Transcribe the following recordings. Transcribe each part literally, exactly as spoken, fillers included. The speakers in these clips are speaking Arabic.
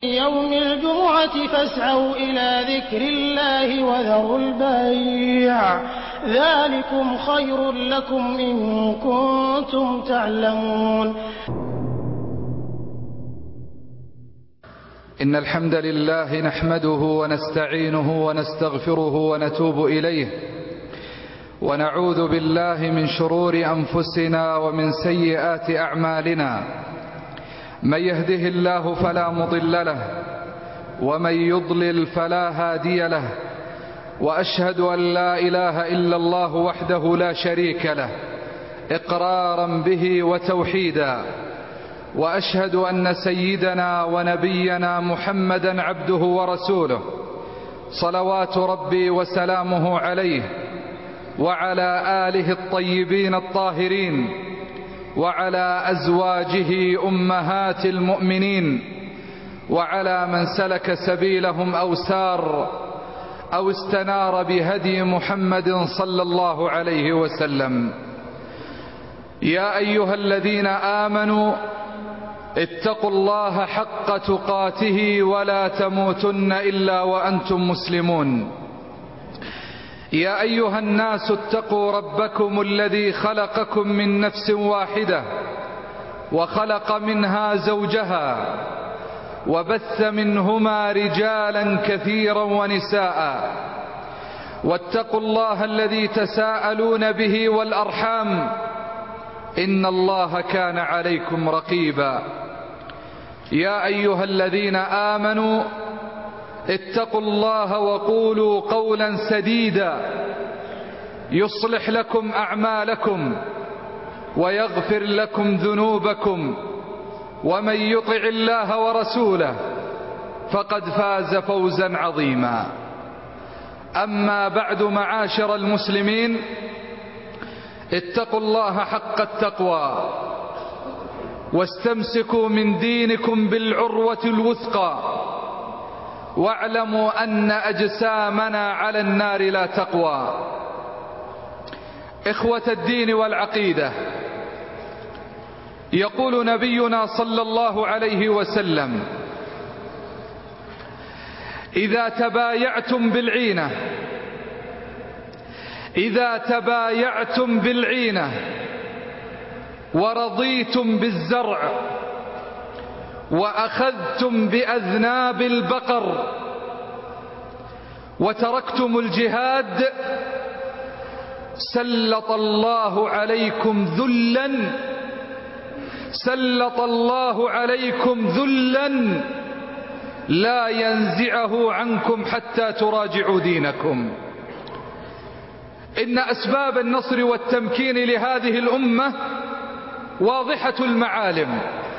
يوم الجمعة فاسعوا إلى ذكر الله وذروا البيع ذلكم خير لكم إن كنتم تعلمون. إن الحمد لله نحمده ونستعينه ونستغفره ونتوب إليه ونعوذ بالله من شرور أنفسنا ومن سيئات أعمالنا. من يهده الله فلا مضل له ومن يضلل فلا هادي له، وأشهد أن لا إله إلا الله وحده لا شريك له إقرارا به وتوحيدا، وأشهد أن سيدنا ونبينا محمدا عبده ورسوله صلوات ربي وسلامه عليه وعلى آله الطيبين الطاهرين وعلى أزواجه أمهات المؤمنين وعلى من سلك سبيلهم أو سار أو استنار بهدي محمد صلى الله عليه وسلم. يا أيها الذين آمنوا اتقوا الله حق تقاته ولا تموتن إلا وأنتم مسلمون. يا أيها الناس اتقوا ربكم الذي خلقكم من نفس واحدة وخلق منها زوجها وبث منهما رجالا كثيرا ونساء، واتقوا الله الذي تساءلون به والأرحام إن الله كان عليكم رقيبا. يا أيها الذين آمنوا اتقوا الله وقولوا قولا سديدا يصلح لكم أعمالكم ويغفر لكم ذنوبكم، ومن يطع الله ورسوله فقد فاز فوزا عظيما. أما بعد، معاشر المسلمين، اتقوا الله حق التقوى واستمسكوا من دينكم بالعروة الوثقى، واعلموا أن أجسامنا على النار لا تقوى. إخوة الدين والعقيدة، يقول نبينا صلى الله عليه وسلم: إذا تبايعتم بالعينة إذا تبايعتم بالعينة ورضيتم بالزرع وأخذتم بأذناب البقر وتركتم الجهاد سلط الله عليكم ذلا سلط الله عليكم ذلا لا ينزعه عنكم حتى تراجعوا دينكم. إن أسباب النصر والتمكين لهذه الأمة واضحة المعالم،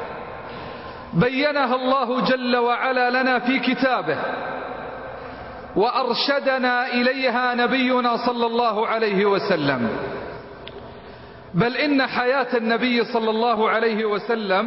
بينها الله جل وعلا لنا في كتابه، وأرشدنا إليها نبينا صلى الله عليه وسلم. بل إن حياة النبي صلى الله عليه وسلم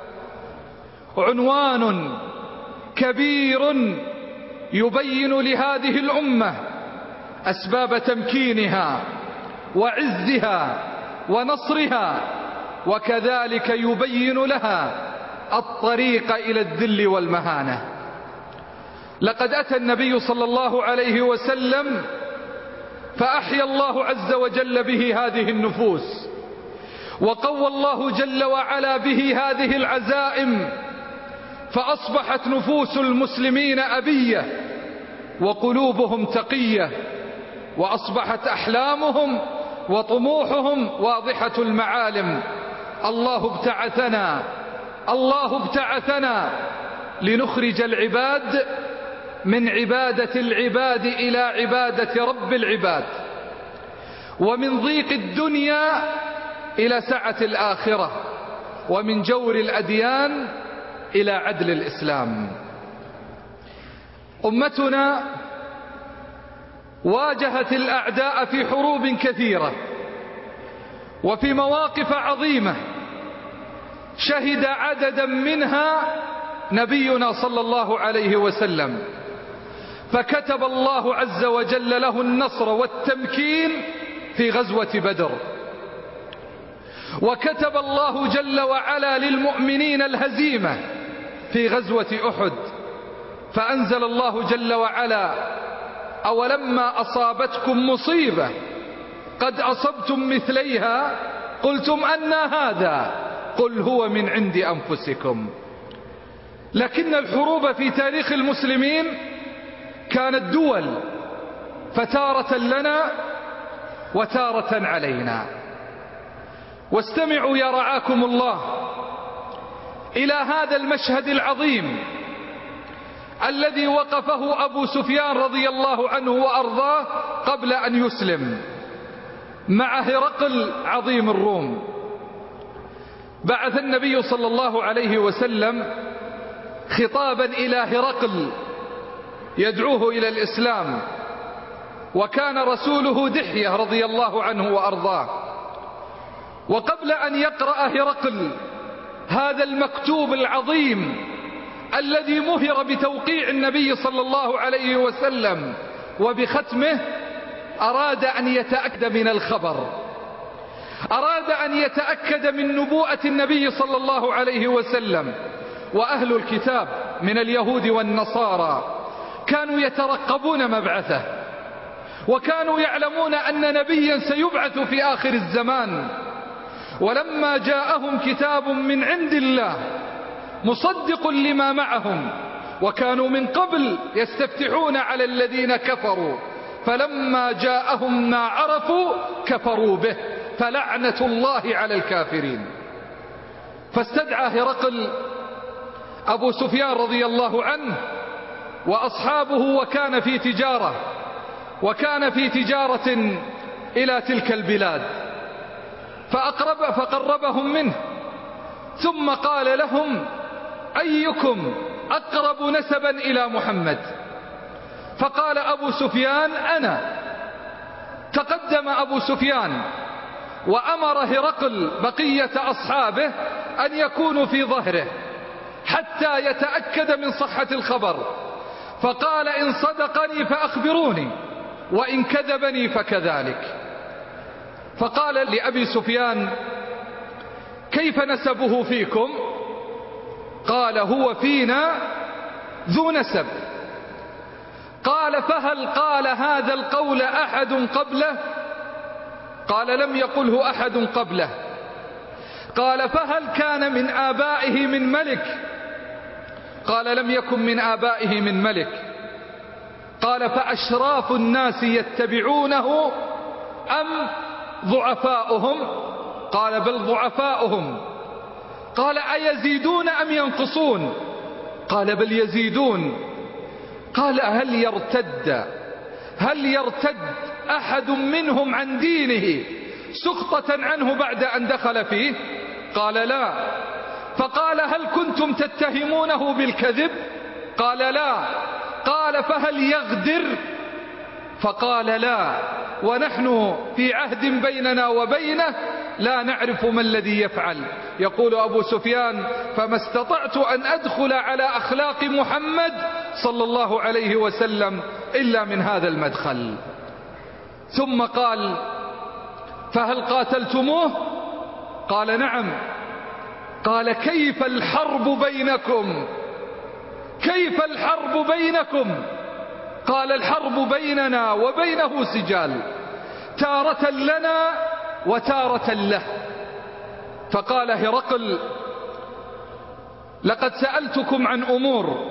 عنوان كبير يبين لهذه الأمة أسباب تمكينها وعزها ونصرها، وكذلك يبين لها الطريق إلى الذل والمهانة. لقد أتى النبي صلى الله عليه وسلم فأحيا الله عز وجل به هذه النفوس، وقوى الله جل وعلا به هذه العزائم، فأصبحت نفوس المسلمين أبية وقلوبهم تقية، وأصبحت أحلامهم وطموحهم واضحة المعالم. الله ابتعثنا الله ابتعثنا لنخرج العباد من عبادة العباد إلى عبادة رب العباد، ومن ضيق الدنيا إلى سعة الآخرة، ومن جور الأديان إلى عدل الإسلام. أمتنا واجهت الأعداء في حروب كثيرة وفي مواقف عظيمة شهد عددا منها نبينا صلى الله عليه وسلم، فكتب الله عز وجل له النصر والتمكين في غزوة بدر، وكتب الله جل وعلا للمؤمنين الهزيمة في غزوة أحد، فأنزل الله جل وعلا: أولما أصابتكم مصيبة قد أصبتم مثليها قلتم أنى هذا قل هو من عند أنفسكم. لكن الحروب في تاريخ المسلمين كانت دول، فتارة لنا وتارة علينا. واستمعوا يا رعاكم الله إلى هذا المشهد العظيم الذي وقفه أبو سفيان رضي الله عنه وأرضاه قبل أن يسلم مع هرقل عظيم الروم. بعث النبي صلى الله عليه وسلم خطابا إلى هرقل يدعوه إلى الإسلام، وكان رسوله دحية رضي الله عنه وأرضاه. وقبل أن يقرأ هرقل هذا المكتوب العظيم الذي مهر بتوقيع النبي صلى الله عليه وسلم وبختمه، أراد أن يتأكد من الخبر، أراد أن يتأكد من نبوءة النبي صلى الله عليه وسلم. وأهل الكتاب من اليهود والنصارى كانوا يترقبون مبعثه، وكانوا يعلمون أن نبيا سيبعث في آخر الزمان. ولما جاءهم كتاب من عند الله مصدق لما معهم، وكانوا من قبل يستفتحون على الذين كفروا، فلما جاءهم ما عرفوا كفروا به، فلعنة الله على الكافرين. فاستدعى هرقل أبو سفيان رضي الله عنه وأصحابه، وكان في تجارة وكان في تجارة إلى تلك البلاد، فأقرب فقربهم منه، ثم قال لهم: أيكم أقرب نسبا إلى محمد؟ فقال أبو سفيان: أنا. تقدم أبو سفيان وأمر هرقل بقية أصحابه أن يكونوا في ظهره حتى يتأكد من صحة الخبر، فقال: إن صدقني فأخبروني، وإن كذبني فكذلك. فقال لأبي سفيان: كيف نسبه فيكم؟ قال: هو فينا ذو نسب. قال: فهل قال هذا القول أحد قبله؟ قال: لم يقله أحد قبله. قال: فهل كان من آبائه من ملك؟ قال: لم يكن من آبائه من ملك. قال: فأشراف الناس يتبعونه أم ضعفاؤهم؟ قال: بل ضعفاؤهم. قال: أيزيدون أم ينقصون؟ قال: بل يزيدون. قال: هل يرتد هل يرتد أحد منهم عن دينه سخطة عنه بعد أن دخل فيه؟ قال: لا. فقال: هل كنتم تتهمونه بالكذب؟ قال: لا. قال: فهل يغدر؟ فقال: لا، ونحن في عهد بيننا وبينه لا نعرف ما الذي يفعل. يقول أبو سفيان: فما استطعت أن أدخل على أخلاق محمد صلى الله عليه وسلم إلا من هذا المدخل. ثم قال: فهل قاتلتموه؟ قال: نعم. قال: كيف الحرب بينكم؟ كيف الحرب بينكم؟ قال: الحرب بيننا وبينه سجال، تارة لنا وتارة له. فقال هرقل: لقد سألتكم عن أمور،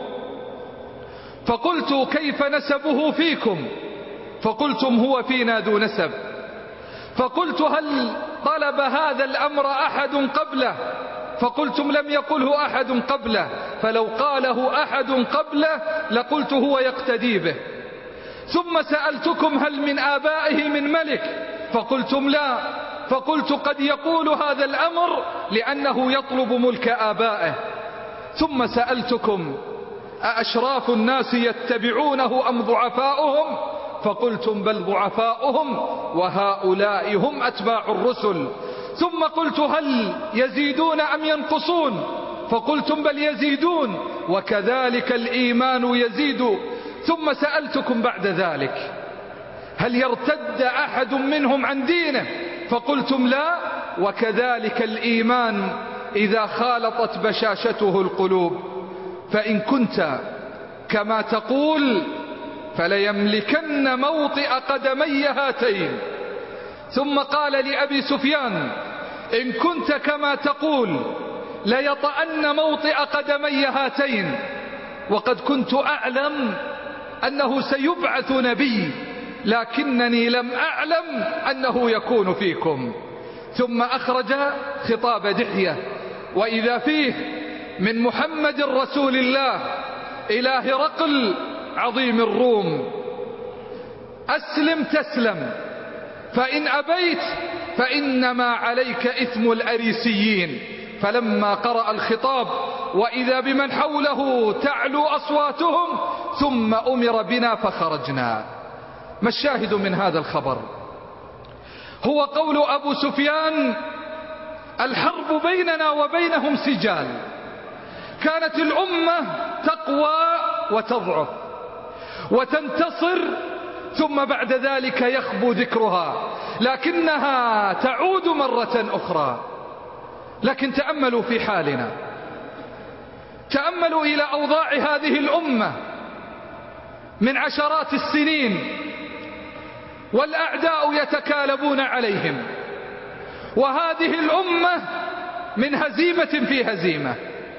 فقلت: كيف نسبه فيكم؟ فقلتم: هو فينا ذو نسب. فقلت: هل طلب هذا الأمر أحد قبله؟ فقلتم: لم يقله أحد قبله، فلو قاله أحد قبله لقلت هو يقتدي به. ثم سألتكم: هل من آبائه من ملك؟ فقلتم: لا. فقلت: قد يقول هذا الأمر لأنه يطلب ملك آبائه. ثم سألتكم: أأشراف الناس يتبعونه أم ضعفاؤهم؟ فقلتم: بل ضعفاؤهم، وهؤلاء هم أتباع الرسل. ثم قلت: هل يزيدون أم ينقصون؟ فقلتم: بل يزيدون، وكذلك الإيمان يزيد. ثم سألتكم بعد ذلك: هل يرتد أحد منهم عن دينه؟ فقلتم: لا، وكذلك الإيمان إذا خالطت بشاشته القلوب. فإن كنت كما تقول فليملكن موطئ قدمي هاتين. ثم قال لأبي سفيان إن كنت كما تقول ليطأن موطئ قدمي هاتين، وقد كنت أعلم أنه سيبعث نبي لكنني لم أعلم أنه يكون فيكم. ثم أخرج خطاب دحية وإذا فيه من محمد رسول الله إلى هرقل عظيم الروم: أسلم تسلم، فإن أبيت فإنما عليك إثم الأريسيين. فلما قرأ الخطاب وإذا بمن حوله تعلو أصواتهم ثم أمر بنا فخرجنا. ما الشاهد من هذا الخبر؟ هو قول أبو سفيان: الحرب بيننا وبينهم سجال. كانت الأمة تقوى وتضعف وتنتصر ثم بعد ذلك يخبو ذكرها، لكنها تعود مرة أخرى. لكن تأملوا في حالنا، تأملوا إلى أوضاع هذه الأمة من عشرات السنين والأعداء يتكالبون عليهم، وهذه الأمة من هزيمة في هزيمة.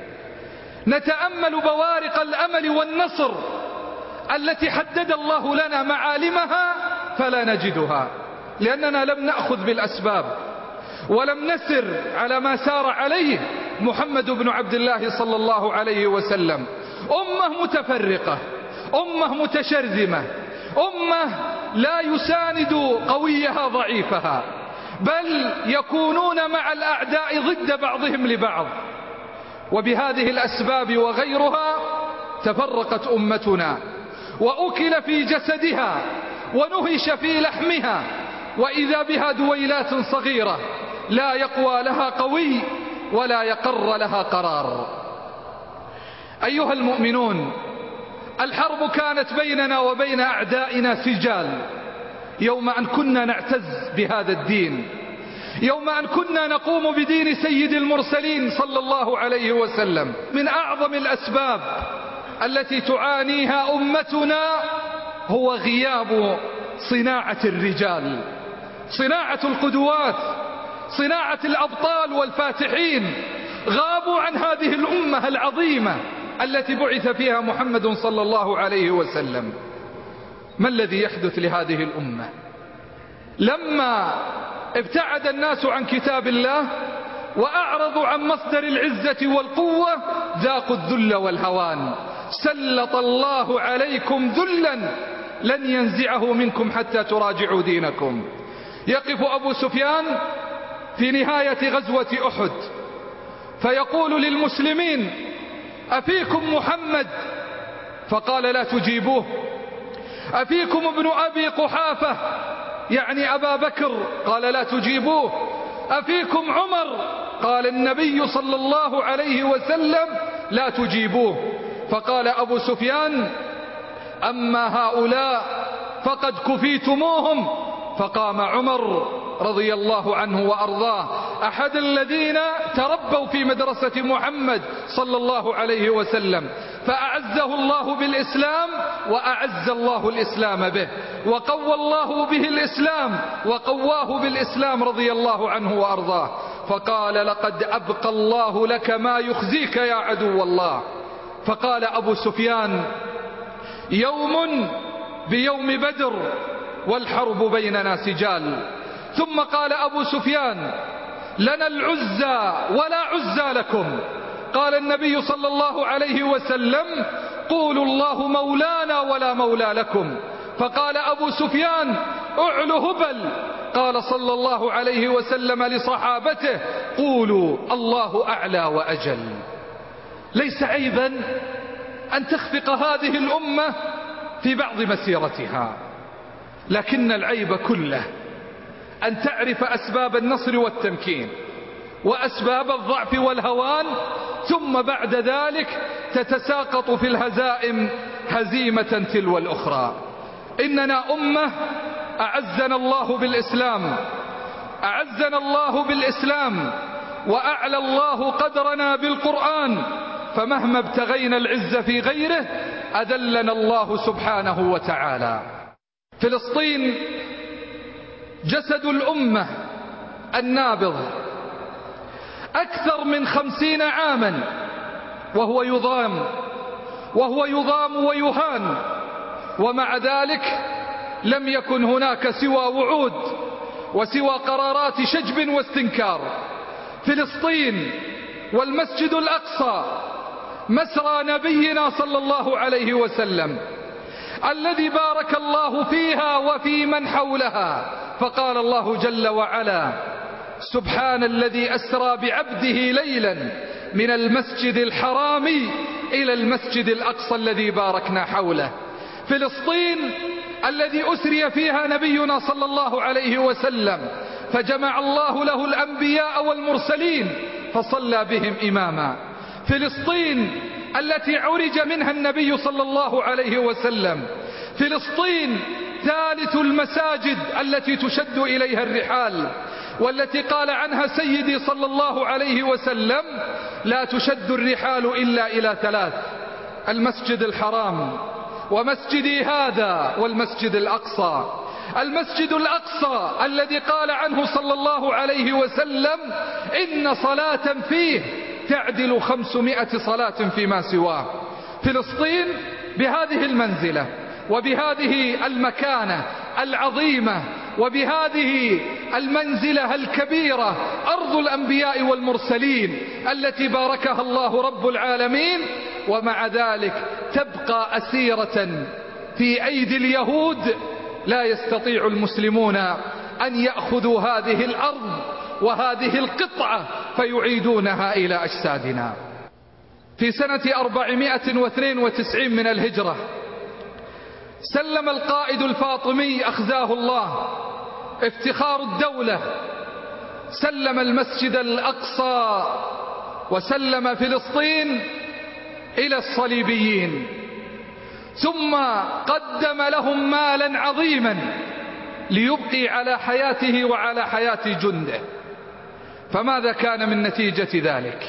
نتأمل بوارق الأمل والنصر التي حدد الله لنا معالمها فلا نجدها، لأننا لم نأخذ بالأسباب ولم نسر على ما سار عليه محمد بن عبد الله صلى الله عليه وسلم. أمة متفرقة، أمة متشرذمة، أمة لا يساند قويها ضعيفها، بل يكونون مع الأعداء ضد بعضهم لبعض. وبهذه الأسباب وغيرها تفرقت أمتنا وأكل في جسدها ونهش في لحمها، وإذا بها دويلات صغيرة لا يقوى لها قوي ولا يقر لها قرار. أيها المؤمنون، الحرب كانت بيننا وبين أعدائنا سجال. يوم أن كنا نعتز بهذا الدين، يوم أن كنا نقوم بدين سيد المرسلين صلى الله عليه وسلم، من أعظم الأسباب التي تعانيها أمتنا هو غياب صناعة الرجال، صناعة القدوات، صناعة الأبطال والفاتحين. غابوا عن هذه الأمة العظيمة التي بعث فيها محمد صلى الله عليه وسلم. ما الذي يحدث لهذه الأمة؟ لما ابتعد الناس عن كتاب الله وأعرضوا عن مصدر العزة والقوة ذاقوا الذل والهوان. سلط الله عليكم ذلا لن ينزعه منكم حتى تراجعوا دينكم. يقف أبو سفيان في نهاية غزوة أحد فيقول للمسلمين: أفيكم محمد؟ فقال: لا تجيبوه. أفيكم ابن أبي قحافة يعني أبا بكر؟ قال: لا تجيبوه. أفيكم عمر؟ قال النبي صلى الله عليه وسلم: لا تجيبوه. فقال أبو سفيان: أما هؤلاء فقد كفيتموهم. فقام عمر رضي الله عنه وأرضاه، أحد الذين تربوا في مدرسة محمد صلى الله عليه وسلم، فأعزه الله بالإسلام وأعز الله الإسلام به، وقوى الله به الإسلام وقواه بالإسلام رضي الله عنه وأرضاه. فقال: لقد أبقى الله لك ما يخزيك يا عدو الله. فقال أبو سفيان: يوم بيوم بدر والحرب بيننا سجال. ثم قال أبو سفيان: لنا العزى ولا عزى لكم. قال النبي صلى الله عليه وسلم: قولوا الله مولانا ولا مولى لكم. فقال أبو سفيان: اعلو هبل. قال صلى الله عليه وسلم لصحابته: قولوا الله أعلى وأجل. ليس عيبا أن تخفق هذه الأمة في بعض مسيرتها، لكن العيب كله أن تعرف أسباب النصر والتمكين وأسباب الضعف والهوان، ثم بعد ذلك تتساقط في الهزائم هزيمة تلو الأخرى. إننا أمة أعزنا الله بالإسلام، أعزنا الله بالإسلام وأعلى الله قدرنا بالقرآن، فمهما ابتغينا العز في غيره أذلنا الله سبحانه وتعالى. فلسطين جسد الأمة النابض أكثر من خمسين عاما وهو يضام وهو يضام ويهان، ومع ذلك لم يكن هناك سوى وعود وسوى قرارات شجب واستنكار. فلسطين والمسجد الأقصى مسرى نبينا صلى الله عليه وسلم الذي بارك الله فيها وفي من حولها، فقال الله جل وعلا: سبحان الذي أسرى بعبده ليلا من المسجد الحرام إلى المسجد الأقصى الذي باركنا حوله. فلسطين الذي أسري فيها نبينا صلى الله عليه وسلم، فجمع الله له الأنبياء والمرسلين فصلى بهم إماما. فلسطين التي عرج منها النبي صلى الله عليه وسلم. فلسطين ثالث المساجد التي تشد إليها الرحال، والتي قال عنها سيدي صلى الله عليه وسلم: لا تشد الرحال إلا إلى ثلاث: المسجد الحرام ومسجدي هذا والمسجد الأقصى. المسجد الأقصى الذي قال عنه صلى الله عليه وسلم: إن صلاة فيه تعدل خمسمائة صلاة فيما سواه. فلسطين بهذه المنزلة وبهذه المكانة العظيمة وبهذه المنزلة الكبيرة، أرض الأنبياء والمرسلين التي باركها الله رب العالمين، ومع ذلك تبقى أسيرة في أيدي اليهود. لا يستطيع المسلمون أن يأخذوا هذه الأرض وهذه القطعة فيعيدونها إلى أجسادنا. في سنة أربعمائة واثنين وتسعين من الهجرة سلم القائد الفاطمي أخزاه الله افتخار الدولة، سلم المسجد الأقصى وسلم فلسطين إلى الصليبيين، ثم قدم لهم مالا عظيما ليبقي على حياته وعلى حياة جنده. فماذا كان من نتيجة ذلك؟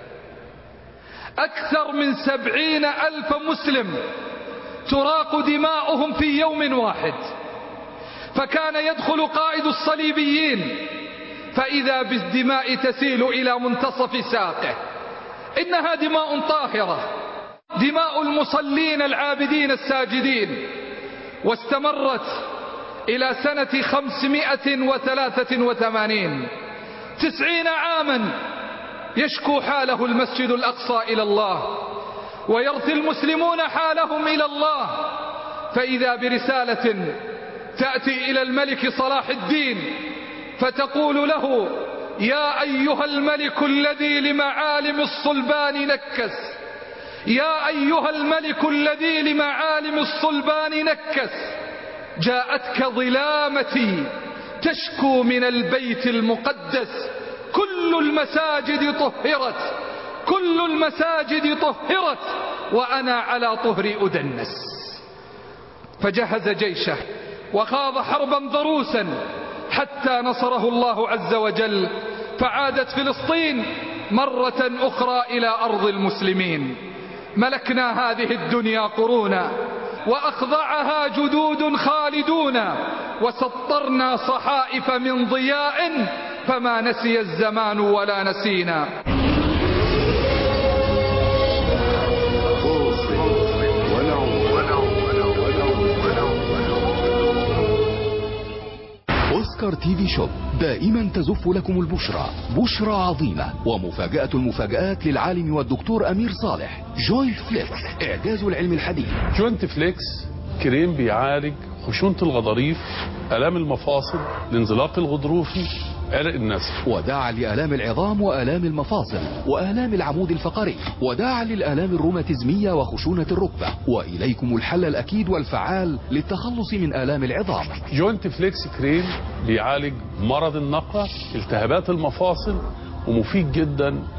أكثر من سبعين ألف مسلم تراق دماؤهم في يوم واحد. فكان يدخل قائد الصليبيين فإذا بالدماء تسيل إلى منتصف ساقه. إنها دماء طاهرة، دماء المصلين العابدين الساجدين. واستمرت إلى سنة خمسمائة وثلاثة وثمانين، تسعين عاما يشكو حاله المسجد الأقصى إلى الله، ويرثي المسلمون حالهم إلى الله. فإذا برسالة تأتي إلى الملك صلاح الدين فتقول له: يا أيها الملك الذي لمعالم الصلبان نكس، يا أيها الملك الذي لمعالم الصلبان نكس، جاءتك ظلامتي تشكو من البيت المقدس، كل المساجد طهرت، كل المساجد طهرت وأنا على طهري أدنس. فجهز جيشه وخاض حربا ضروسا حتى نصره الله عز وجل، فعادت فلسطين مرة أخرى إلى أرض المسلمين. ملكنا هذه الدنيا قرونا وأخضعها جدود خالدون، وسطرنا صحائف من ضياء فما نسي الزمان ولا نسينا. أوسكار تي في شوب دائما تزف لكم البشرى، بشرى عظيمة ومفاجأة المفاجآت للعالم والدكتور أمير صالح. جوينت فليكس، إعجاز العلم الحديث. جوينت فليكس كريم بيعالج خشونة الغضاريف، آلام المفاصل، الانزلاق الغضروفي، عرق النسل، وداعا لآلام العظام وآلام المفاصل وآلام العمود الفقري، وداعا للآلام الروماتيزمية وخشونة الركبة. وإليكم الحل الأكيد والفعال للتخلص من آلام العظام. جوينت فليكس كريم بيعالج مرض النقرة، التهابات المفاصل، ومفيد جدا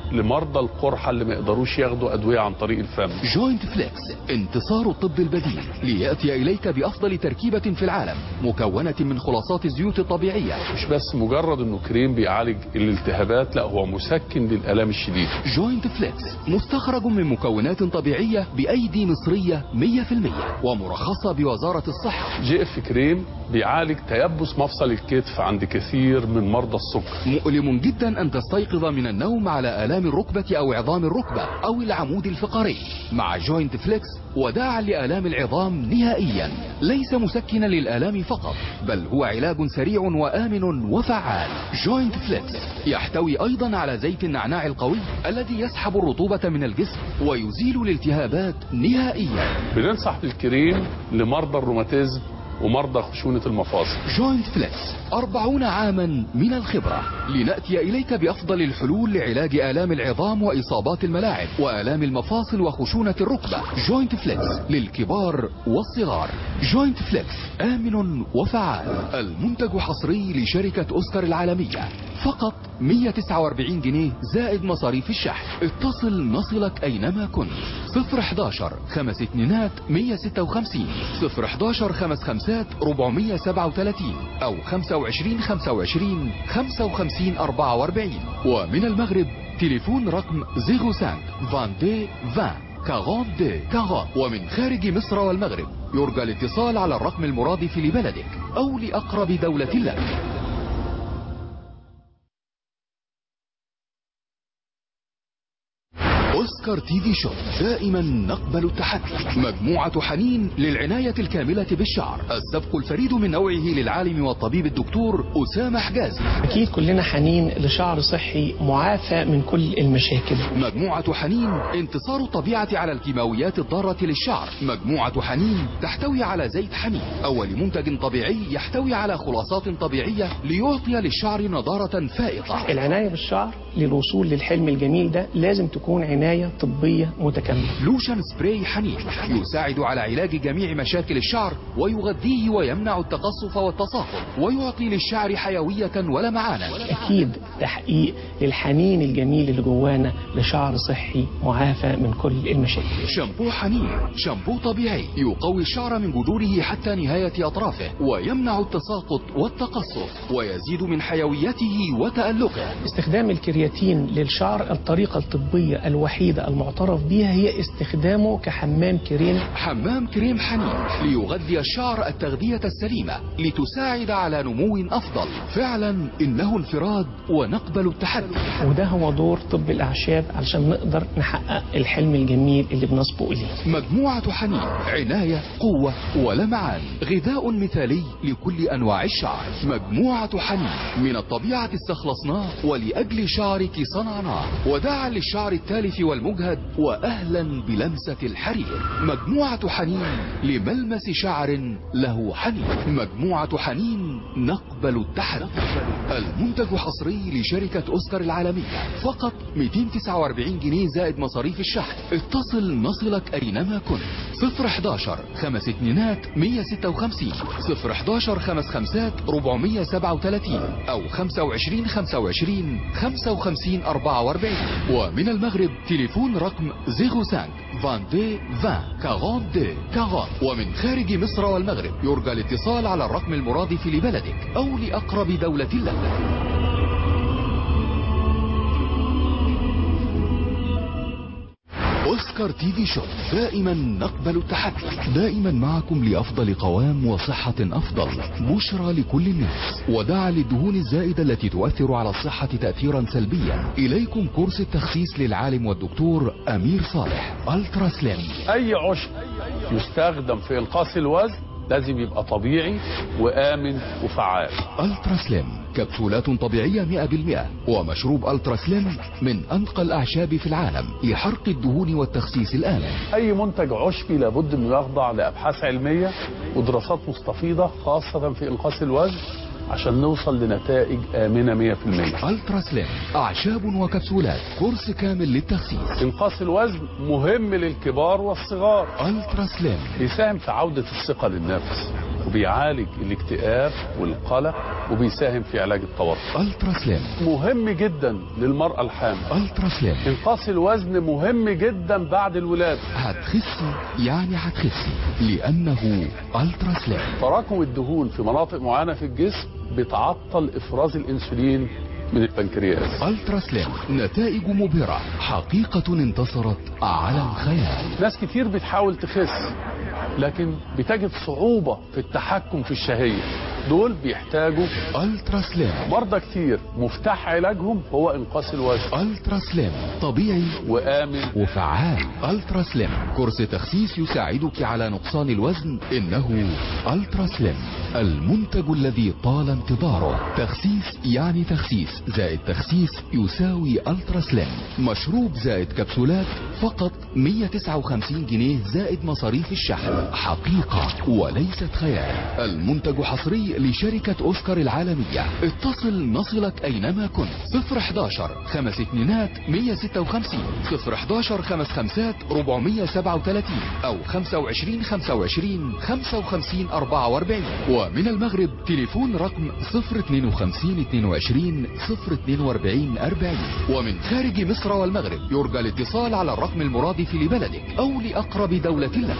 لمرضى القرحة اللي ما يقدروش ياخدوا أدوية عن طريق الفم. جوينت فليكس، انتصار الطب البديل ليأتي إليك بأفضل تركيبة في العالم، مكونة من خلاصات الزيوت الطبيعية. مش بس مجرد انه كريم بيعالج الالتهابات، لا هو مسكن للآلام الشديدة. جوينت فليكس مستخرج من مكونات طبيعية بأيدي مصرية مية في المية ومرخصة بوزارة الصحة. جي اف كريم بيعالج تيبس مفصل الكتف عند كثير من مرضى السكر. مؤلم جدا أن تستيقظ من النوم على آلام الركبة أو عظام الركبة أو العمود الفقري. مع جوينت فليكس وداعا لآلام العظام نهائيا، ليس مسكنا للآلام فقط، بل هو علاج سريع وآمن وفعال. جوينت فليكس يحتوي أيضا على زيت النعناع القوي الذي يسحب الرطوبة من الجسم ويزيل الالتهابات نهائيا. بننصح بالكريم لمرضى الروماتيزم ومرضى خشونة المفاصل. جوينت فليكس أربعون عاما من الخبرة، لنأتي إليك بأفضل الحلول لعلاج آلام العظام وإصابات الملاعب وآلام المفاصل وخشونة الركبة. جوينت فليكس للكبار والصغار. جوينت فليكس آمن وفعال، المنتج حصري لشركة أوسكار العالمية، فقط مية وتسعة وأربعين جنيه زائد مصاريف الشحن. اتصل نصلك أينما كنت. صفر حداشر خمس اتنينات مية ستة وخمسين، صفر حداشر خمس خمسات ربعمية سبعة وتلاتين، أو خمسة وعشرين خمسة وعشرين خمسة وخمسين أربعة وأربعين. ومن المغرب تليفون رقم صفر خمسة عشرين عشرين أربعين أربعين. ومن خارج مصر والمغرب يرجى الاتصال على الرقم المرادف لبلدك أو لأقرب دولة لك. أوسكار تي في شو، دائما نقبل التحدي. مجموعة حنين للعناية الكاملة بالشعر، السبق الفريد من نوعه للعالم والطبيب الدكتور أسامة حجازي. أكيد كلنا حنين لشعر صحي معافى من كل المشاكل. مجموعة حنين انتصار الطبيعة على الكيماويات الضارة للشعر. مجموعة حنين تحتوي على زيت حنين، أول منتج طبيعي يحتوي على خلاصات طبيعية ليعطي للشعر نضارة فائقة. العناية بالشعر للوصول للحلم الجميل ده لازم تكون عناية طبية متكاملة. لوشن سبراي حنين يساعد على علاج جميع مشاكل الشعر ويغذيه ويمنع التقصف والتصاقل ويعطي للشعر حيوية ولمعانا. أكيد تحقيق للحنين الجميل اللي جوانا لشعر صحي معافى من كل المشاكل. شامبو حنين، شامبو طبيعي يقوي الشعر من جذوره حتى نهاية أطرافه ويمنع التساقط والتقصف ويزيد من حيويته وتألقه. استخدام الكرياتين للشعر الطريقة الطبية الوحيدة المعترف بها هي استخدامه كحمام كريم. حمام كريم حنين ليغذي الشعر التغذية السليمة لتساعد على نمو أفضل. فعلا إنه انفراد ونقبل التحدي، وده هو دور طب الأعشاب علشان نقدر نحقق الحلم الجميل اللي بنسبق إليه. مجموعة حنين عناية قوة ولمعان، غذاء مثالي لكل أنواع الشعر. مجموعة حنين من الطبيعة استخلصناه ولأجل شعرك صنعناه، وداعا للشعر التالف والمجهد وأهلا بلمسة الحرير. مجموعة حنين لملمس شعر له حنين. مجموعة حنين نقبل التحدي، المنتج حصري لشركة أوسكار العالمية، فقط مئتين وتسعة وأربعين جنيه زائد مصاريف الشحن. اتصل نصلك أينما كنت. صفر حداشر خمس اتنينات مية ستة وخمسين، صفر حداشر خمس خمسات ربعمية سبعة وتلاتين، أو خمسة وعشرين خمسة وعشرين خمسة وخمسين أربعة وأربعين. ومن المغرب تليفون رقم صفر خمسة عشرين عشرين أربعين أربعين. ومن خارج مصر والمغرب يرجى الاتصال على الرقم المرادف لبلدك أو لأقرب دولة لك. أوسكار تي في شو، دائما نقبل التحدي، دائما معكم لأفضل قوام وصحة أفضل. بشرى لكل الناس وداعا للدهون الزائدة التي تؤثر على الصحة تأثيرا سلبيا. إليكم كورس التخسيس للعالم والدكتور أمير صالح، ألترا سليم. أي عشب يستخدم في إنقاص الوزن لازم يبقى طبيعي وآمن وفعال. ألترا سليم كبسولات طبيعية مئة بالمئة، ومشروب ألترا سليم من أنقى الأعشاب في العالم لحرق الدهون والتخسيس الآمن. أي منتج عشبي لابد أنه يخضع لأبحاث علمية ودراسات مستفيضة خاصة في إنقاص الوزن عشان نوصل لنتائج آمنة مئة بالمئة. ألترا سليم أعشاب وكبسولات، كورس كامل للتخسيس. إنقاص الوزن مهم للكبار والصغار. ألترا سليم بيساهم في عودة الثقة للنفس وبيعالج الاكتئاب والقلق وبيساهم في علاج التوتر. الترا سليم مهم جدا للمرأة الحامل. الترا سليم انقاص الوزن مهم جدا بعد الولادة. هتخسي يعني هتخسي لأنه الترا سليم. تراكم الدهون في مناطق معينة في الجسم بتعطل افراز الانسولين من البنكرياس. الترا سليم نتائج مبهرة، حقيقة انتصرت على الخيال. ناس كتير بتحاول تخس لكن بتجد صعوبة في التحكم في الشهية، دول بيحتاجوا الترا سليم. مرضى كتير مفتاح علاجهم هو انقاص الوزن. الترا سليم طبيعي وآمن وفعال. الترا سليم كورس تخسيس يساعدك على نقصان الوزن. انه الترا سليم المنتج الذي طال انتظاره. تخسيس يعني تخسيس زائد تخسيس يساوي الترا سليم. مشروب زائد كبسولات فقط مية وتسعة وخمسين جنيه زائد مصاريف الشحن. حقيقة وليست خيال. المنتج حصري لشركة اوسكار العالمية. اتصل نصلك اينما كنت. صفر حداشر خمس اتنينات مية ستة وخمسين صفر حداشر خمس خمسات ربعمية سبعة وتلاتين او خمسة وعشرين خمسة وعشرين خمسة وخمسين اربعة واربعين. ومن المغرب تليفون رقم صفر اتنين وخمسين اتنين وعشرين صفر اتنين واربعين اربعين. ومن خارج مصر والمغرب يرجى الاتصال على الرقم المرادف لبلدك او لاقرب دولة لك.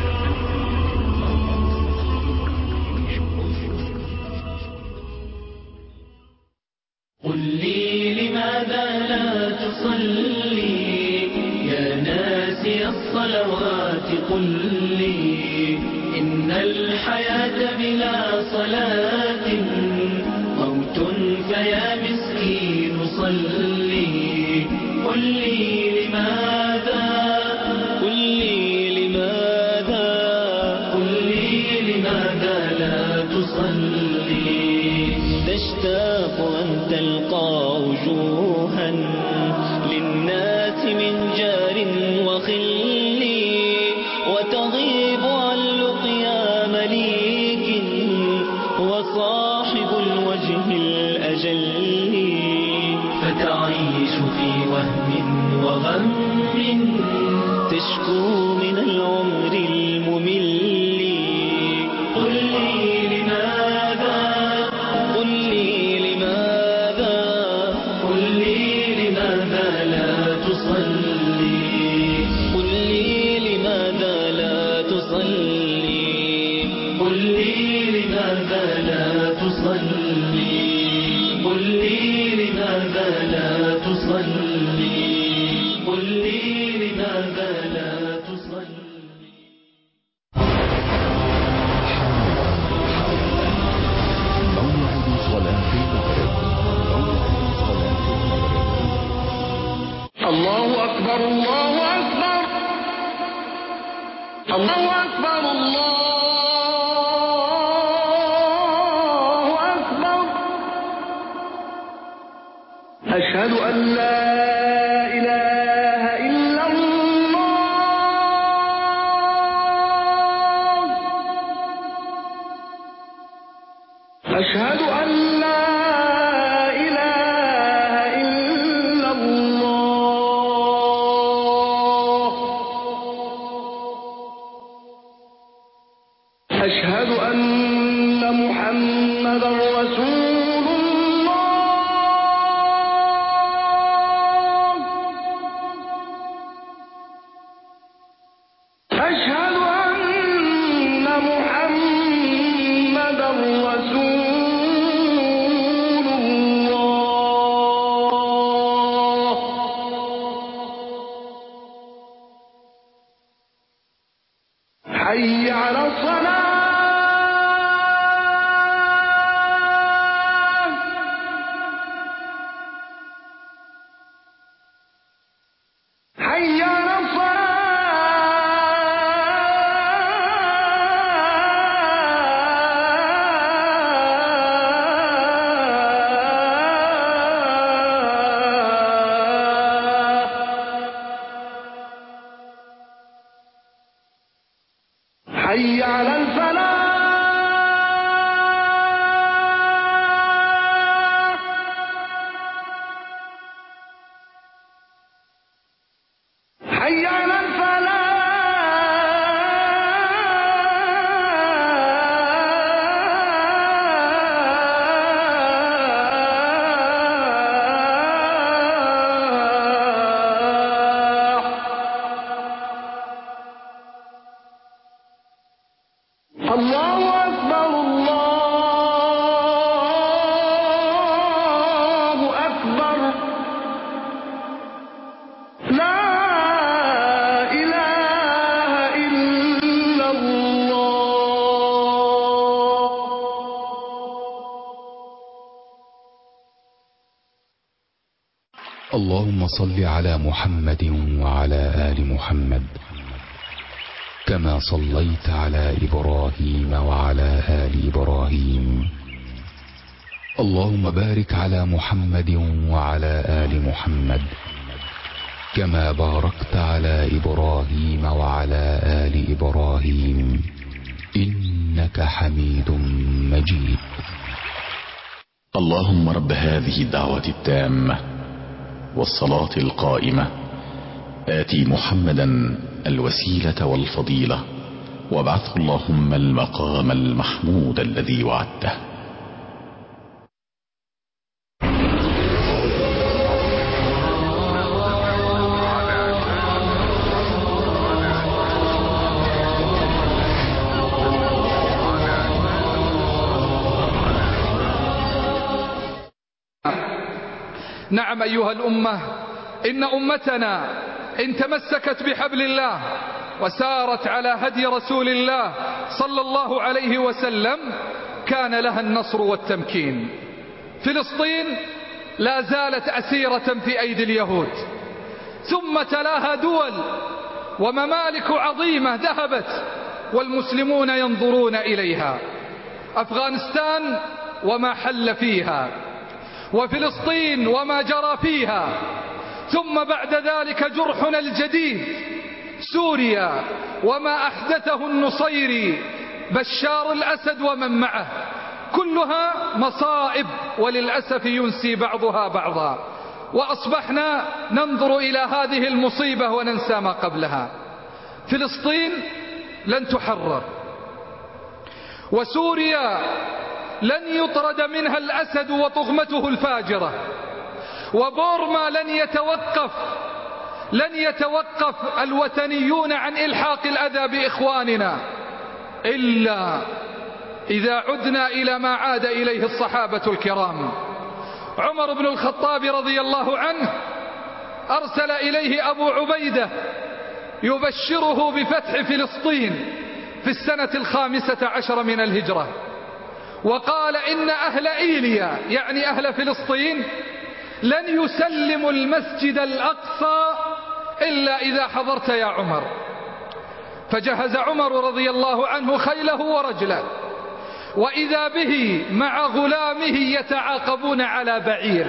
قل لي لماذا لا تصلي يا ناسي الصلوات؟ قل لي إن الحياة بلا صلاة موت، فيا مسكين صلي. قل لي لماذا، قل لي لماذا، قل لي لماذا لا تصلي؟ تشتاق أن تلقى وجوها للناس من جار وخل، وتغيب عن لقيا مليك وصاحب الوجه الأجل، فتعيش في وهم وغم تشكو من العمر الممل. قل لي لماذا، قل لي لماذا، قل لي لماذا لا تصلي؟ قل لي لماذا لا تصلي؟ قل لي لماذا لا تصلي؟ قل لي لماذا لا تصلي؟ قل لي لماذا لا تصلي؟ موعد صلاة المغرب. موعد صلاة المغرب. الله أكبر الله أكبر الله أكبر الله أكبر. أشهد أن لا إله إلا الله. أشهد أن لا إله إلا الله. أشهد أن محمدا رسول الله. أشهد أن محمدا رسول الله. حي على الصلاة. حي على حي على الفلاح. حي على الفلاح. الله أكبر الله أكبر لا إله إلا الله. اللهم صل على محمد وعلى آل محمد كما صليت على إبراهيم وعلى آل إبراهيم. اللهم بارك على محمد وعلى آل محمد كما باركت على إبراهيم وعلى آل إبراهيم إنك حميد مجيد. اللهم رب هذه الدعوة التامة والصلاة القائمة آتي محمدا الوسيلة والفضيلة وابعثه اللهم المقام المحمود الذي وعدته. نعم أيها الأمة، إن أمتنا إن تمسكت بحبل الله وسارت على هدي رسول الله صلى الله عليه وسلم كان لها النصر والتمكين. فلسطين لا زالت أسيرة في أيدي اليهود، ثم تلاها دول وممالك عظيمة ذهبت والمسلمون ينظرون إليها. أفغانستان وما حل فيها، وفلسطين وما جرى فيها، ثم بعد ذلك جرحنا الجديد سوريا وما أحدثه النصيري بشار الأسد ومن معه، كلها مصائب وللأسف ينسي بعضها بعضا، وأصبحنا ننظر إلى هذه المصيبة وننسى ما قبلها. فلسطين لن تحرر، وسوريا لن يطرد منها الأسد وطغمته الفاجرة، وبورما لن يتوقف لن يتوقف الوثنيون عن إلحاق الأذى بإخواننا إلا إذا عدنا إلى ما عاد إليه الصحابة الكرام. عمر بن الخطاب رضي الله عنه أرسل إليه أبو عبيدة يبشره بفتح فلسطين في السنة الخامسة عشر من الهجرة، وقال إن أهل إيليا يعني أهل فلسطين لن يسلموا المسجد الأقصى إلا إذا حضرت يا عمر. فجهز عمر رضي الله عنه خيله ورجله، وإذا به مع غلامه يتعاقبون على بعير،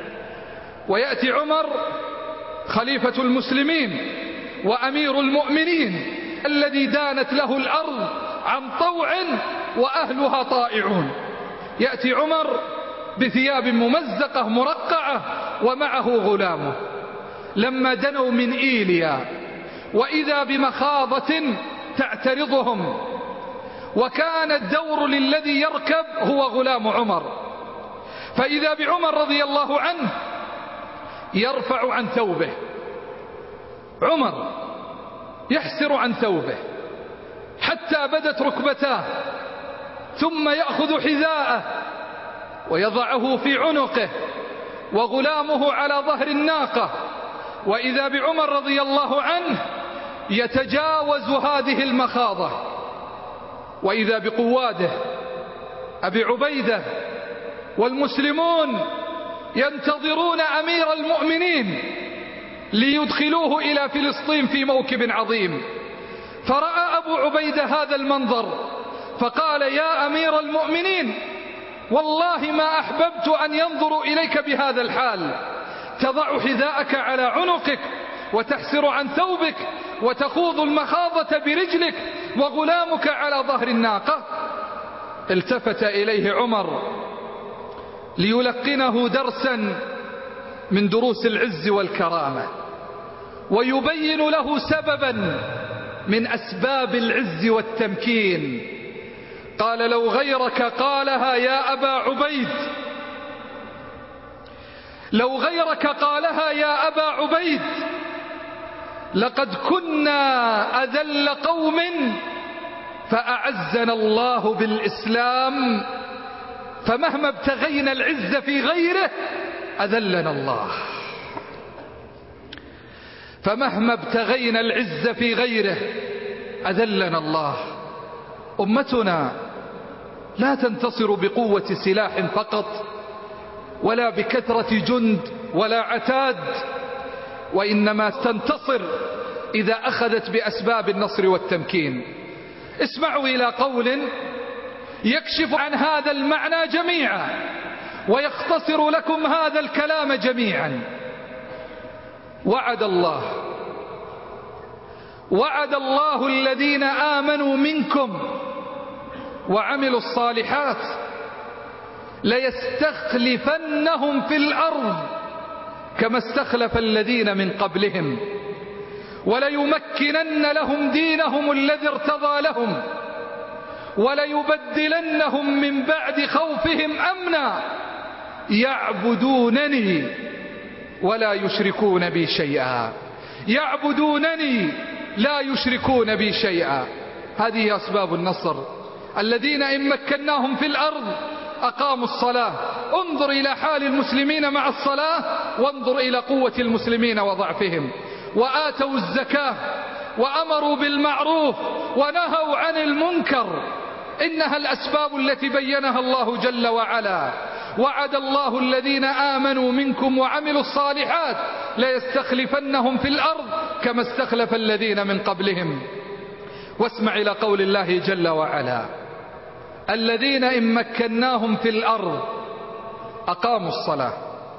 ويأتي عمر خليفة المسلمين وأمير المؤمنين الذي دانت له الأرض عن طوع وأهلها طائعون، يأتي عمر بثياب ممزقة مرقعة ومعه غلامه. لما دنوا من إيليا وإذا بمخاضة تعترضهم، وكان الدور للذي يركب هو غلام عمر، فإذا بعمر رضي الله عنه يرفع عن ثوبه، عمر يحسر عن ثوبه حتى بدت ركبتاه، ثم يأخذ حذاءه ويضعه في عنقه وغلامه على ظهر الناقة، وإذا بعمر رضي الله عنه يتجاوز هذه المخاضة، وإذا بقواده أبي عبيدة والمسلمون ينتظرون أمير المؤمنين ليدخلوه إلى فلسطين في موكب عظيم. فرأى أبو عبيدة هذا المنظر فقال يا أمير المؤمنين والله ما أحببت أن ينظروا إليك بهذا الحال، تضع حذاءك على عنقك وتحسر عن ثوبك وتخوض المخاضة برجلك وغلامك على ظهر الناقة. التفت إليه عمر ليلقنه درسا من دروس العز والكرامة، ويبين له سببا من أسباب العز والتمكين. قال لو غيرك قالها يا أبا عبيد، لو غيرك قالها يا أبا عبيد لقد كنا أذل قوم فأعزنا الله بالإسلام، فمهما ابتغينا العز في غيره أذلنا الله. فمهما ابتغينا العز في غيره أذلنا الله. أمتنا لا تنتصر بقوة سلاح فقط، ولا بكثرة جند ولا عتاد، وإنما تنتصر إذا أخذت بأسباب النصر والتمكين. اسمعوا إلى قول يكشف عن هذا المعنى جميعا ويختصر لكم هذا الكلام جميعا. وعد الله وعد الله الذين آمنوا منكم وعملوا الصالحات ليستخلفنهم في الأرض كما استخلف الذين من قبلهم وليمكنن لهم دينهم الذي ارتضى لهم وليبدلنهم من بعد خوفهم أمنا يعبدونني ولا يشركون بي شيئا. يعبدونني لا يشركون بي شيئا. هذه أسباب النصر. الذين إن مكناهم في الأرض أقاموا الصلاة. انظر إلى حال المسلمين مع الصلاة، وانظر إلى قوة المسلمين وضعفهم. وآتوا الزكاة وأمروا بالمعروف ونهوا عن المنكر. إنها الأسباب التي بينها الله جل وعلا. وعد الله الذين آمنوا منكم وعملوا الصالحات ليستخلفنهم في الأرض كما استخلف الذين من قبلهم. واسمع إلى قول الله جل وعلا: الذين إن مكناهم في الأرض أقاموا الصلاة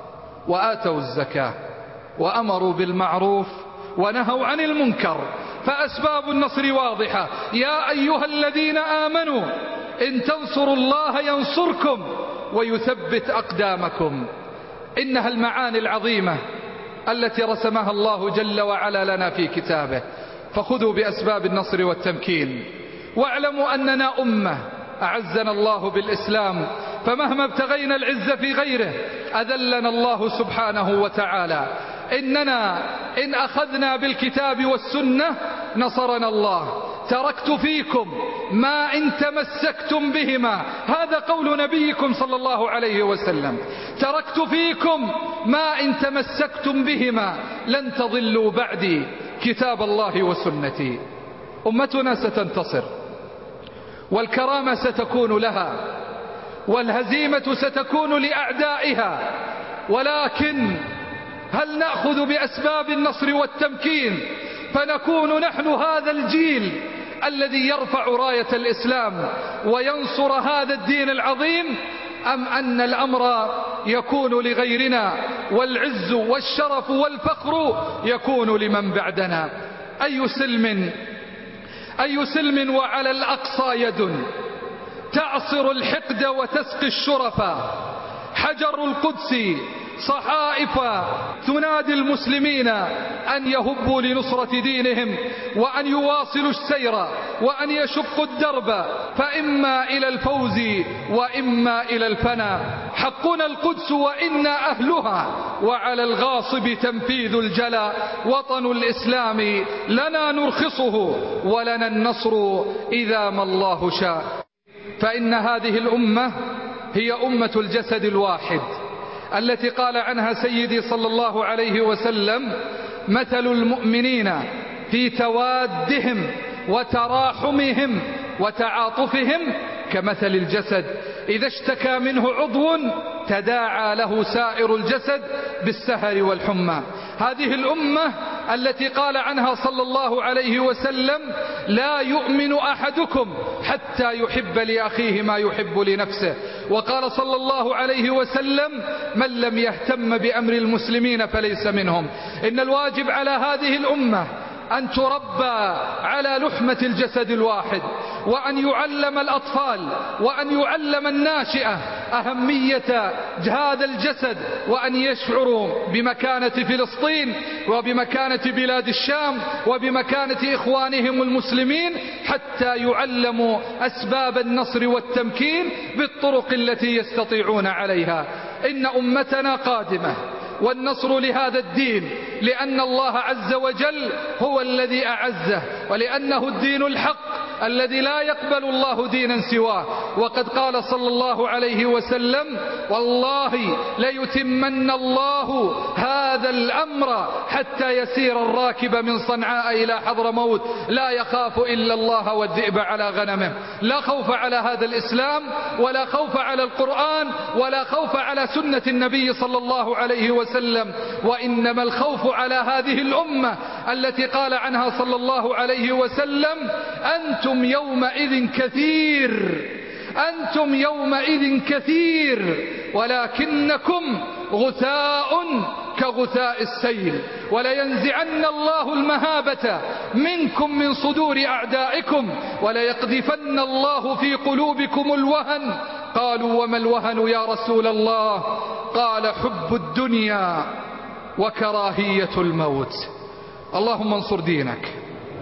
وآتوا الزكاة وأمروا بالمعروف ونهوا عن المنكر. فأسباب النصر واضحة. يا أيها الذين آمنوا إن تنصروا الله ينصركم ويثبت أقدامكم. إنها المعاني العظيمة التي رسمها الله جل وعلا لنا في كتابه. فخذوا بأسباب النصر والتمكين، واعلموا أننا أمة أعزنا الله بالإسلام، فمهما ابتغينا العز في غيره أذلنا الله سبحانه وتعالى. إننا إن أخذنا بالكتاب والسنة نصرنا الله. تركت فيكم ما إن تمسكتم بهما، هذا قول نبيكم صلى الله عليه وسلم. تركت فيكم ما إن تمسكتم بهما لن تضلوا بعدي كتاب الله وسنتي. أمتنا ستنتصر، والكرامة ستكون لها، والهزيمة ستكون لأعدائها. ولكن هل نأخذ بأسباب النصر والتمكين فنكون نحن هذا الجيل الذي يرفع راية الإسلام وينصر هذا الدين العظيم، أم أن الأمر يكون لغيرنا والعز والشرف والفخر يكون لمن بعدنا؟ أي سلم أي سلم وعلى الأقصى يد تعصر الحقد وتسقي الشرفا. حجر القدس صحائف تنادي المسلمين أن يهبوا لنصرة دينهم وأن يواصلوا السير وأن يشقوا الدرب، فإما إلى الفوز وإما إلى الفنا. حقنا القدس وإنا أهلها، وعلى الغاصب تنفيذ الجلا. وطن الإسلام لنا نرخصه ولنا النصر إذا ما الله شاء. فإن هذه الأمة هي أمة الجسد الواحد التي قال عنها سيدي صلى الله عليه وسلم: مثل المؤمنين في توادهم وتراحمهم وتعاطفهم كمثل الجسد إذا اشتكى منه عضو تداعى له سائر الجسد بالسهر والحمى. هذه الأمة التي قال عنها صلى الله عليه وسلم: لا يؤمن أحدكم حتى يحب لأخيه ما يحب لنفسه. وقال صلى الله عليه وسلم: من لم يهتم بأمر المسلمين فليس منهم. إن الواجب على هذه الأمة أن تربى على لحمة الجسد الواحد، وأن يعلم الأطفال وأن يعلم الناشئة أهمية هذا الجسد، وأن يشعروا بمكانة فلسطين وبمكانة بلاد الشام وبمكانة إخوانهم المسلمين، حتى يعلموا أسباب النصر والتمكين بالطرق التي يستطيعون عليها. إن أمتنا قادمة، والنصر لهذا الدين، لأن الله عز وجل هو الذي أعزه، ولأنه الدين الحق الذي لا يقبل الله دينا سواه. وقد قال صلى الله عليه وسلم: والله ليتمن الله هذا الأمر حتى يسير الراكب من صنعاء إلى حضرموت لا يخاف إلا الله والذئب على غنمه. لا خوف على هذا الإسلام، ولا خوف على القرآن، ولا خوف على سنة النبي صلى الله عليه وسلم، وإنما الخوف على هذه الأمة التي قال عنها صلى الله عليه وسلم: أنتم يومئذ كثير أنتم يومئذ كثير ولكنكم غثاء كغثاء السيل، ولينزعن الله المهابة منكم من صدور أعدائكم، وليقذفن الله في قلوبكم الوهن. قالوا: وما الوهن يا رسول الله؟ قال: حب الدنيا وكراهية الموت. اللهم انصر دينك،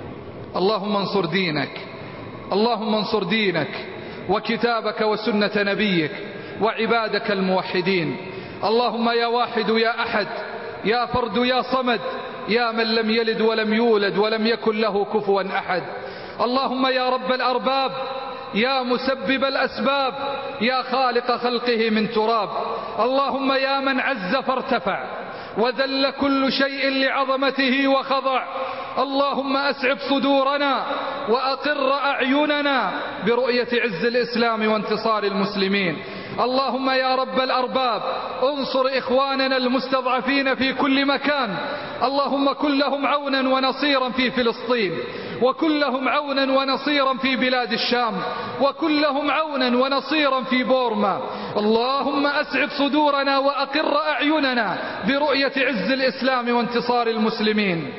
اللهم انصر دينك، اللهم انصر دينك وكتابك وسنة نبيك وعبادك الموحدين. اللهم يا واحد يا أحد، يا فرد يا صمد، يا من لم يلد ولم يولد ولم يكن له كفوا أحد. اللهم يا رب الأرباب، يا مسبب الأسباب، يا خالق خلقه من تراب. اللهم يا من عز فارتفع وذل كل شيء لعظمته وخضع. اللهم أسعب صدورنا وأقر أعيننا برؤية عز الإسلام وانتصار المسلمين. اللهم يا رب الأرباب انصر إخواننا المستضعفين في كل مكان. اللهم كن لهم عونا ونصيرا في فلسطين، وكن لهم عونا ونصيرا في بلاد الشام، وكن لهم عونا ونصيرا في بورما. اللهم أسعد صدورنا وأقر أعيننا برؤية عز الإسلام وانتصار المسلمين.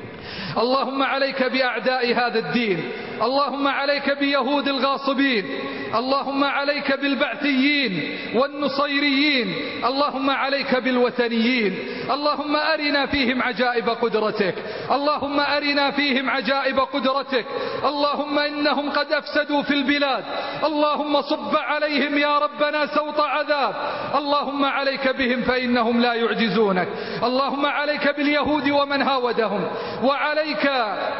اللهم عليك بأعداء هذا الدين، اللهم عليك بيهود الغاصبين، اللهم عليك بالبعثيين والنصيريين، اللهم عليك بالوثنيين. اللهم أرنا فيهم عجائب قدرتك، اللهم أرنا فيهم عجائب قدرتك. اللهم إنهم قد أفسدوا في البلاد، اللهم صب عليهم يا ربنا سوط عذاب. اللهم عليك بهم فإنهم لا يعجزونك. اللهم عليك باليهود ومن هاودهم، وعليك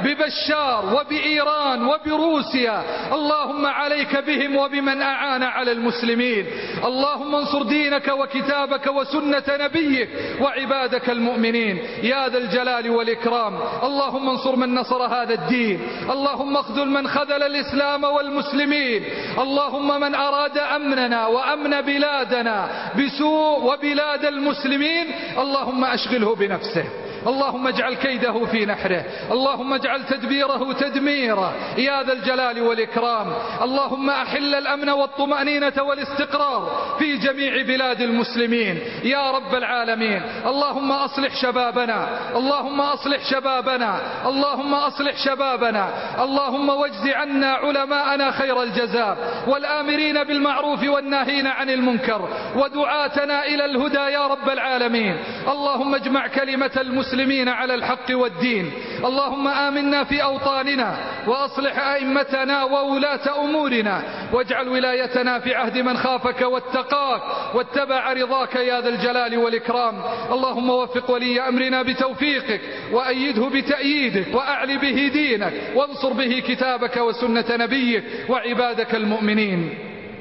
ببشار وبإيران وبروسيا. اللهم عليك بهم وبمن أعان على المسلمين. اللهم انصر دينك وكتابك وسنة نبيك وعبادك المؤمنين يا ذا الجلال والإكرام. اللهم انصر من نصر هذا الدين، اللهم اخذل من خذل الإسلام والمسلمين. اللهم من أراد أمننا وأمن بلادنا بسوء وبلاد المسلمين اللهم أشغله بنفسه، اللهم اجعل كيده في نحره، اللهم اجعل تدبيره تدميرا يا ذا الجلال والإكرام. اللهم أحل الأمن والطمأنينة والاستقرار في جميع بلاد المسلمين يا رب العالمين. اللهم أصلح شبابنا، اللهم أصلح شبابنا، اللهم أصلح شبابنا. اللهم واجز عنا علماءنا خير الجزاء، والآمرين بالمعروف والناهين عن المنكر، ودعاتنا إلى الهدى يا رب العالمين. اللهم اجمع كلمة المسلمين المسلمين على الحق والدين. اللهم آمنا في أوطاننا، وأصلح أئمتنا وولاة أمورنا، واجعل ولايتنا في عهد من خافك واتقاك واتبع رضاك يا ذا الجلال والإكرام. اللهم وفق ولي أمرنا بتوفيقك، وأيده بتأييدك، وأعل به دينك، وانصر به كتابك وسنة نبيك وعبادك المؤمنين.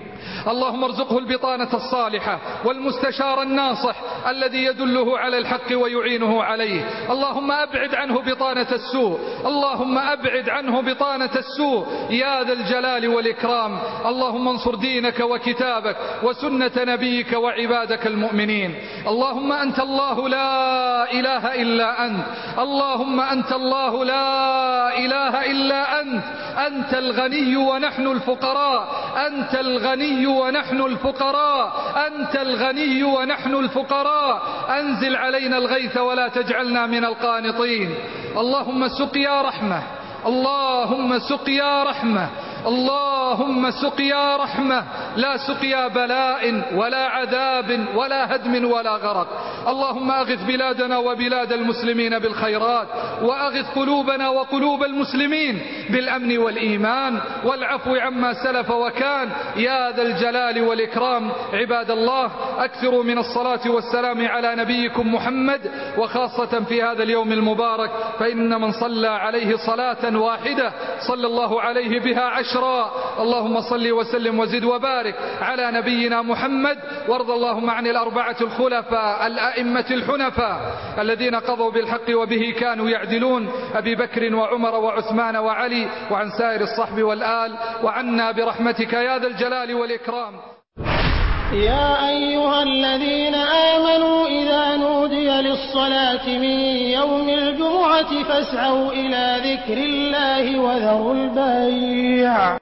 اللهم ارزقه البطانة الصالحة والمستشار الناصح الذي يدله على الحق ويعينه عليه. اللهم أبعد عنه بطانة السوء، اللهم أبعد عنه بطانة السوء يا ذا الجلال والإكرام. اللهم انصر دينك وكتابك وسنة نبيك وعبادك المؤمنين. اللهم أنت الله لا إله إلا أنت، اللهم أنت الله لا إله إلا أنت. أنت الغني ونحن الفقراء، أنت الغني ونحن الفقراء، أنت الغني ونحن الفقراء. أنزل علينا الغيث ولا تجعلنا من القانطين. اللهم سقيا رحمة، اللهم سقيا رحمة، اللهم سقيا رحمة، لا سقيا بلاء ولا عذاب ولا هدم ولا غرق. اللهم أغث بلادنا وبلاد المسلمين بالخيرات، وأغث قلوبنا وقلوب المسلمين بالأمن والإيمان والعفو عما سلف وكان يا ذا الجلال والإكرام. عباد الله، أكثروا من الصلاة والسلام على نبيكم محمد، وخاصة في هذا اليوم المبارك، فإن من صلى عليه صلاة واحدة صلى الله عليه بها عشرا. اللهم صل وسلم وزد وبارك على نبينا محمد، وارض اللهم عن الأربعة الخلفاء الأئمة الحنفاء الذين قضوا بالحق وبه كانوا يعدلون، أبي بكر وعمر وعثمان وعلي، وعن سائر الصحب والآل، وعنا برحمتك يا ذا الجلال والإكرام. يا أيها الذين آمنوا إذا نودي للصلاة من يوم الجمعة فاسعوا إلى ذكر الله وذروا البيع